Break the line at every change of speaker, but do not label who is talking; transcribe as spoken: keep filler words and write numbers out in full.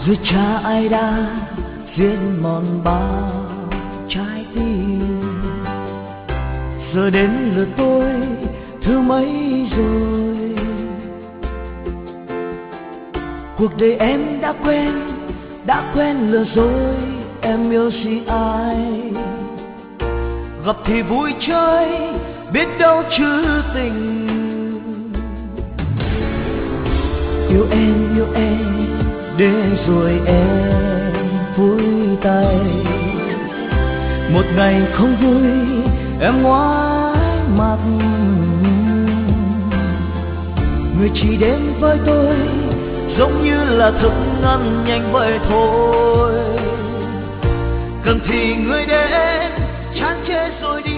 rồi cha ai đã viết mòn bao trái tim. Giờ đến lượt tôi thứ mấy rồi, cuộc đời em đã quen, đã quen lừa dối. Em yêu gì ai, gặp thì vui chơi, biết đâu chứ tình. Yêu em, yêu em, để rồi em vui tay. Một ngày không vui, em ngoái mặt. Người chỉ đến với tôi giống như là thức ăn nhanh vậy thôi. Cần thì người đến chán chê rồi đi.